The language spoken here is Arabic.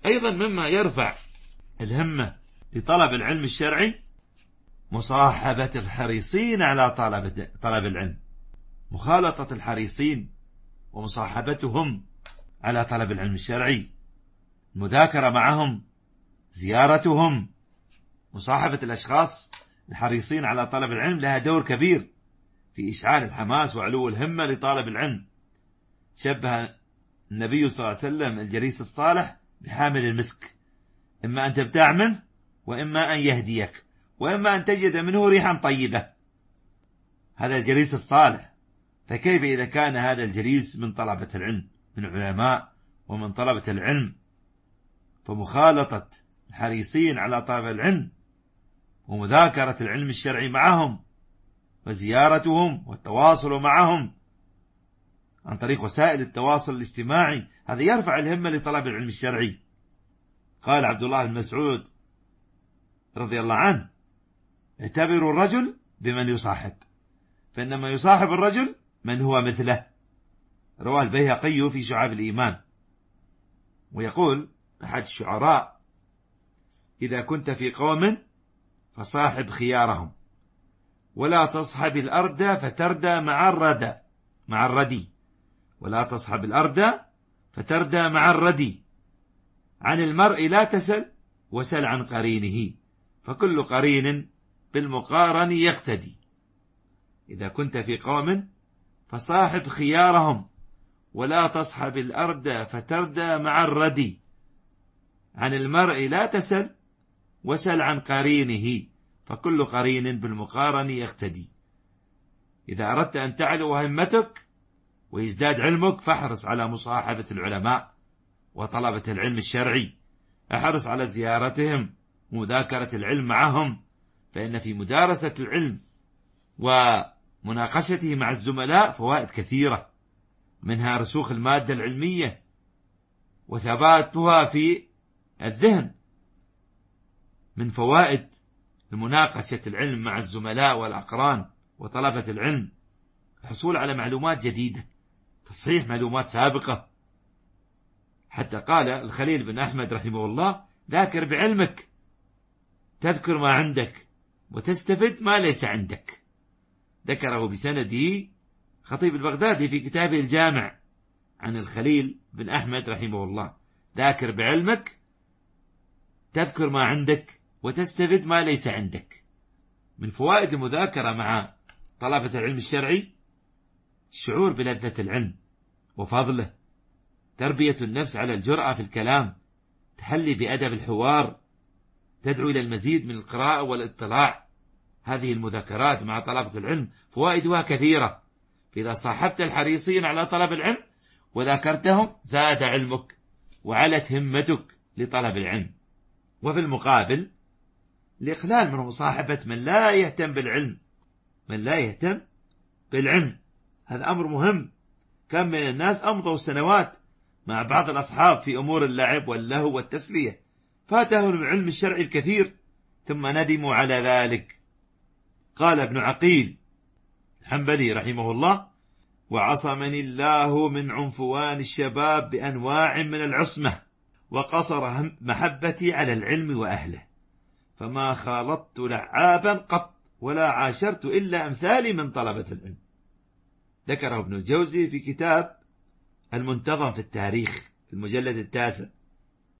أيضا مما يرفع الهمة لطلب العلم الشرعي مصاحبة الحريصين على طلب العلم، مخالطة الحريصين ومصاحبتهم على طلب العلم الشرعي، المذاكرة معهم، زيارتهم. مصاحبة الأشخاص الحريصين على طلب العلم لها دور كبير في إشعال الحماس وعلو الهمة لطالب العلم. شبه النبي صلى الله عليه وسلم الجليس الصالح بحامل المسك، إما أن تبتاع منه وإما أن يهديك وإما أن تجد منه ريحا طيبة. هذا الجليس الصالح. فكيف إذا كان هذا الجليس من طلبة العلم، من علماء ومن طلبة العلم؟ فمخالطة الحريصين على طلب العلم ومذاكرة العلم الشرعي معهم وزيارتهم والتواصل معهم عن طريق وسائل التواصل الاجتماعي، هذا يرفع الهمة لطلب العلم الشرعي. قال عبد الله بن مسعود رضي الله عنه: اعتبروا الرجل بمن يصاحب، فإنما يصاحب الرجل من هو مثله. رواه البيهقي في شعاب الإيمان. ويقول أحد الشعراء: إذا كنت في قوم فصاحب خيارهم، ولا تصحب الأردى فتردى مع الردي، ولا تصحب الأردى فتردى مع الردي. عن المرء لا تسل، وسل عن قرينه، فكل قرين بالمقارن يقتدي. إذا كنت في قوم فصاحب خيارهم، ولا تصحب الأردى فتردى مع الردي. عن المرء لا تسل، وسل عن قرينه، فكل قرين بالمقارن يقتدي. إذا أردت أن تعلو همتك ويزداد علمك فاحرص على مصاحبة العلماء وطلبة العلم الشرعي، احرص على زيارتهم ومذاكرة العلم معهم، فإن في مدارسة العلم ومناقشته مع الزملاء فوائد كثيرة، منها رسوخ المادة العلمية وثباتها في الذهن. من فوائد مناقشة العلم مع الزملاء والأقران وطلبة العلم الحصول على معلومات جديدة، تصحيح معلومات سابقة. حتى قال الخليل بن أحمد رحمه الله: ذاكر بعلمك تذكر ما عندك وتستفد ما ليس عندك. ذكره بسنده خطيب البغدادي في كتابه الجامع عن الخليل بن أحمد رحمه الله: ذاكر بعلمك تذكر ما عندك وتستفد ما ليس عندك. من فوائد المذاكرة مع طلبة العلم الشرعي الشعور بلذة العلم وفضله، تربية النفس على الجرأة في الكلام، تحلي بأدب الحوار، تدعو إلى المزيد من القراءة والاطلاع. هذه المذاكرات مع طلبة العلم فوائدها كثيرة، فإذا صاحبت الحريصين على طلب العلم وذاكرتهم زاد علمك وعلت همتك لطلب العلم. وفي المقابل الإقلال من مصاحبة من لا يهتم بالعلم، هذا أمر مهم. كم من الناس أمضوا سنوات مع بعض الأصحاب في أمور اللعب واللهو والتسلية، فاتهم العلم الشرعي الكثير ثم ندموا على ذلك. قال ابن عقيل الحنبلي رحمه الله: وعصمني الله من عنفوان الشباب بأنواع من العصمة، وقصر محبتي على العلم وأهله، فما خالطت لعابا قط ولا عاشرت إلا أمثالي من طلبة العلم. ذكره ابن الجوزي في كتاب المنتظم في التاريخ في المجلد 9.